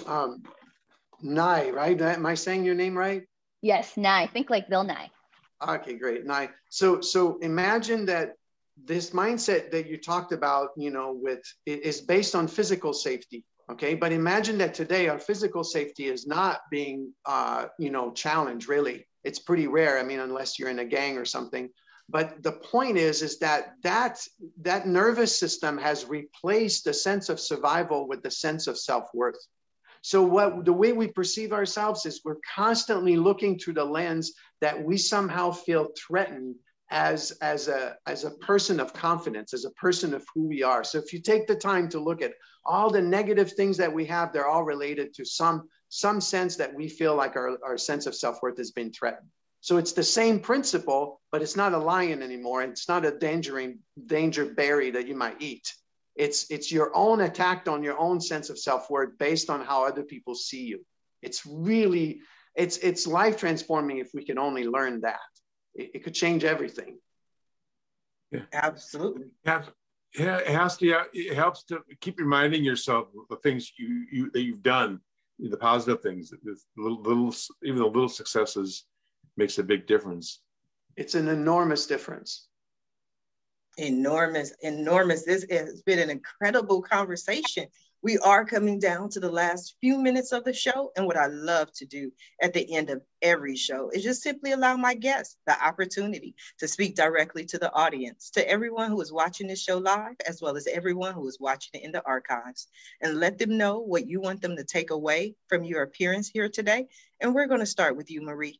Nye, right? Am I saying your name right? Yes, Nye. Think like Bill Nye. Okay, great. Nye. So imagine that this mindset that you talked about, is based on physical safety. Okay. But imagine that today our physical safety is not being, challenged, really. It's pretty rare. I mean, unless you're in a gang or something. But the point is that nervous system has replaced the sense of survival with the sense of self-worth. So the way we perceive ourselves is we're constantly looking through the lens that we somehow feel threatened as a person of confidence, as a person of who we are. So if you take the time to look at all the negative things that we have, they're all related to some sense that we feel like our sense of self-worth has been threatened. So it's the same principle, but it's not a lion anymore. It's not a danger berry that you might eat. It's your own attack on your own sense of self-worth based on how other people see you. It's really, it's life transforming if we can only learn that. It could change everything. Yeah. Absolutely. Yeah, it helps to keep reminding yourself of the things that you've done, the positive things. Even the little successes makes a big difference. It's an enormous difference. Enormous. This has been an incredible conversation. We are coming down to the last few minutes of the show. And what I love to do at the end of every show is just simply allow my guests the opportunity to speak directly to the audience, to everyone who is watching this show live, as well as everyone who is watching it in the archives, and let them know what you want them to take away from your appearance here today. And we're going to start with you, Marie.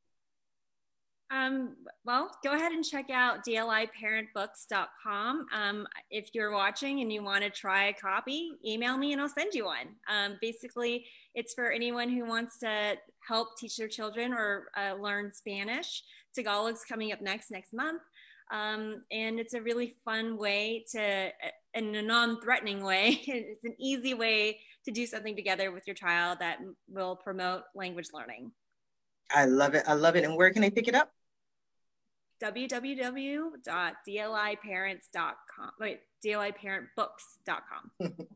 Well, go ahead and check out dliparentbooks.com. If you're watching and you want to try a copy, email me and I'll send you one. Basically, it's for anyone who wants to help teach their children or learn Spanish. Tagalog's coming up next month. And it's a really fun way to, in a non-threatening way, it's an easy way to do something together with your child that will promote language learning. I love it. And where can they pick it up? www.dliparents.com. dliparentbooks.com.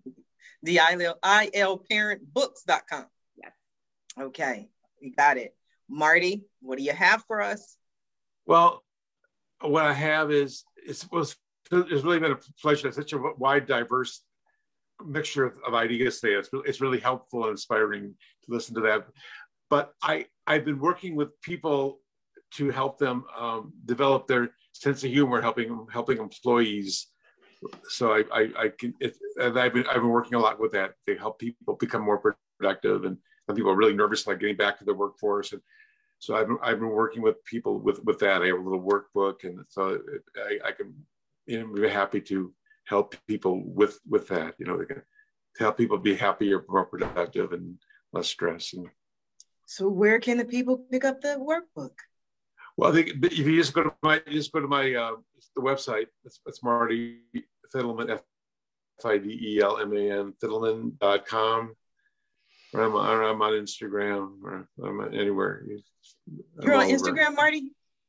dliparentbooks.com. Yes. Okay, we got it. Marty, what do you have for us? Well, what I have is it's really been a pleasure. It's such a wide, diverse mixture of ideas today. It's really helpful and inspiring to listen to that. But I've been working with people to help them develop their sense of humor, helping employees. So I've been working a lot with that. They help people become more productive, and some people are really nervous like getting back to the workforce. And so I've been working with people with that. I have a little workbook, and so I can be happy to help people with that. To help people be happier, more productive, and less stress. So where can the people pick up the workbook? Well, if you just go to my the website. It's Marty Fidelman, Fidelman, Fidelman.com. Or I'm on Instagram, or I'm anywhere. You're on Instagram, Marty?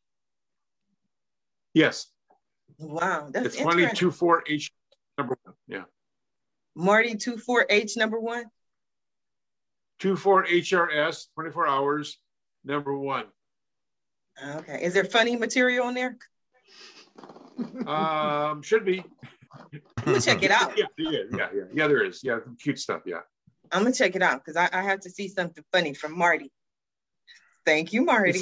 Yes. Wow, that's it's 224H number 1. Yeah. Marty 24H number 1. 24HRS, 24 hours, number 1. Okay. Is there funny material on there? Should be. I'm gonna check it out. Yeah, there is. Yeah, cute stuff. Yeah. I'm gonna check it out because I have to see something funny from Marty. Thank you, Marty.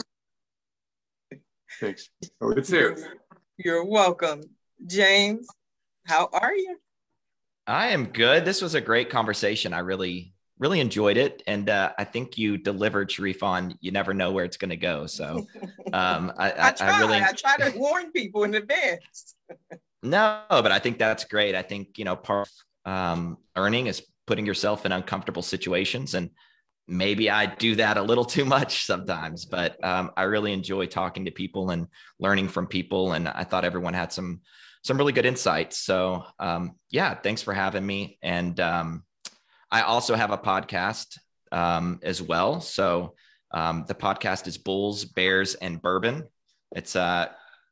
Thanks. Oh, it's there. You're welcome. James, how are you? I am good. This was a great conversation. I really enjoyed it. And I think you delivered, Sharif, on you never know where it's going to go. So I try to warn people in advance. No, but I think that's great. I think, part of earning is putting yourself in uncomfortable situations. And maybe I do that a little too much sometimes, but I really enjoy talking to people and learning from people. And I thought everyone had some really good insights. So thanks for having me. And I also have a podcast as well. So the podcast is Bulls, Bears, and Bourbon. It's a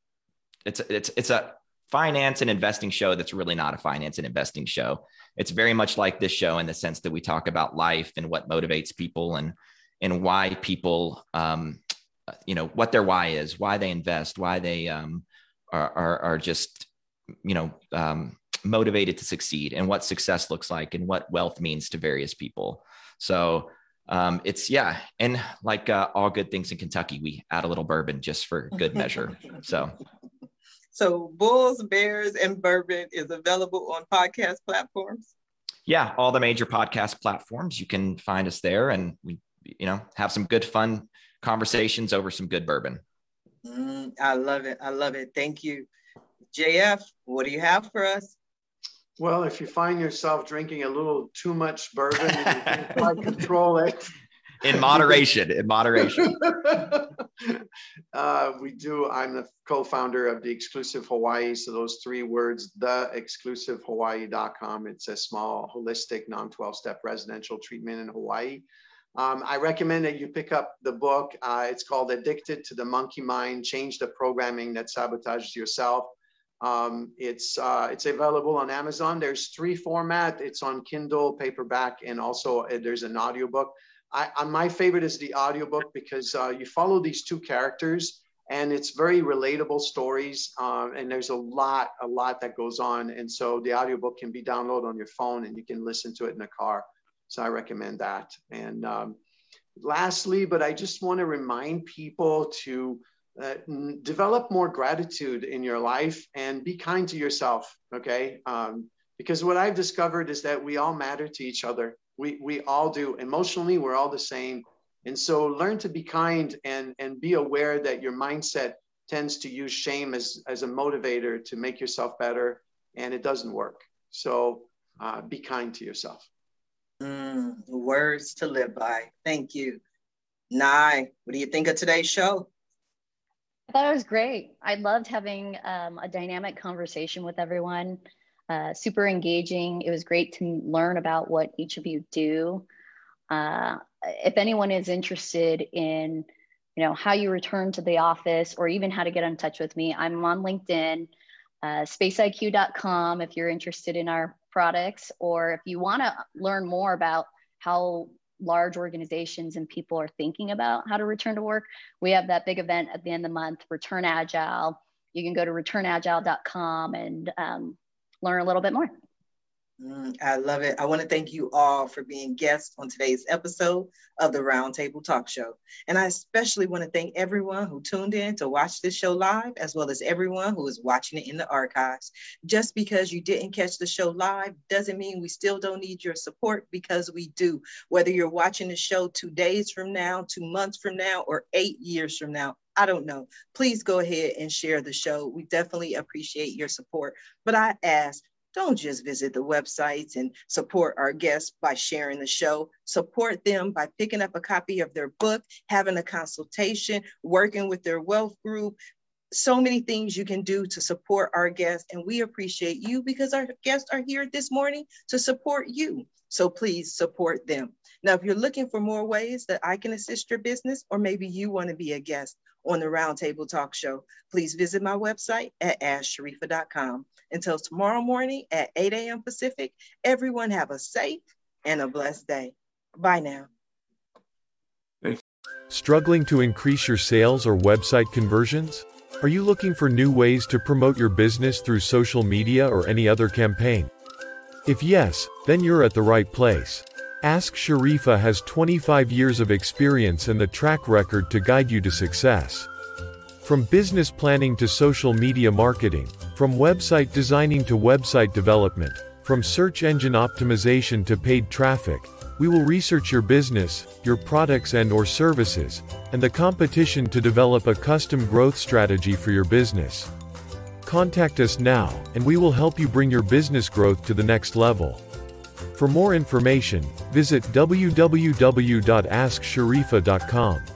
finance and investing show that's really not a finance and investing show. It's very much like this show in the sense that we talk about life and what motivates people and why people, what their why is, why they invest, why they are just, motivated to succeed, and what success looks like and what wealth means to various people. So and like all good things in Kentucky, we add a little bourbon just for good measure. So Bulls, Bears, and Bourbon is available on podcast platforms? Yeah, all the major podcast platforms. You can find us there, and we, have some good, fun conversations over some good bourbon. I love it. I love it. Thank you. JF, what do you have for us? Well, if you find yourself drinking a little too much bourbon, you can quite control it. In moderation. I'm the co-founder of The Exclusive Hawaii. So those 3 words, theexclusivehawaii.com. It's a small, holistic, non-12-step residential treatment in Hawaii. I recommend that you pick up the book. It's called Addicted to the Monkey Mind, Change the Programming That Sabotages Yourself. It's available on Amazon. There's 3 formats. It's on Kindle, paperback, and also there's an audiobook. My favorite is the audiobook because you follow these 2 characters and it's very relatable stories. And there's a lot that goes on. And so the audiobook can be downloaded on your phone and you can listen to it in the car. So I recommend that. And lastly, but I just want to remind people to develop more gratitude in your life and be kind to yourself. Okay. Because what I've discovered is that we all matter to each other. We all do. Emotionally, we're all the same. And so learn to be kind and be aware that your mindset tends to use shame as a motivator to make yourself better. And it doesn't work. So be kind to yourself. Words to live by. Thank you. Nye, what do you think of today's show? I thought it was great. I loved having a dynamic conversation with everyone. Super engaging. It was great to learn about what each of you do. If anyone is interested in, how you return to the office or even how to get in touch with me, I'm on LinkedIn, spaceiq.com if you're interested in our products, or if you want to learn more about how large organizations and people are thinking about how to return to work. We have that big event at the end of the month, Return Agile. You can go to returnagile.com and learn a little bit more. I love it. I want to thank you all for being guests on today's episode of the Roundtable Talk Show. And I especially want to thank everyone who tuned in to watch this show live, as well as everyone who is watching it in the archives. Just because you didn't catch the show live doesn't mean we still don't need your support, because we do. Whether you're watching the show 2 days from now, 2 months from now, or 8 years from now, I don't know. Please go ahead and share the show. We definitely appreciate your support. But I ask, don't just visit the websites and support our guests by sharing the show. Support them by picking up a copy of their book, having a consultation, working with their wealth group. So many things you can do to support our guests. And we appreciate you because our guests are here this morning to support you. So please support them. Now, if you're looking for more ways that I can assist your business, or maybe you want to be a guest on the Roundtable Talk Show, please visit my website at AskSharifa.com. Until tomorrow morning at 8 a.m. Pacific, everyone have a safe and a blessed day. Bye now. Struggling to increase your sales or website conversions? Are you looking for new ways to promote your business through social media or any other campaign? If yes, then you're at the right place. Ask Sharifa has 25 years of experience and the track record to guide you to success. From business planning to social media marketing, from website designing to website development, from search engine optimization to paid traffic, we will research your business, your products and/or services, and the competition to develop a custom growth strategy for your business. Contact us now, and we will help you bring your business growth to the next level. For more information, visit www.asksharifa.com.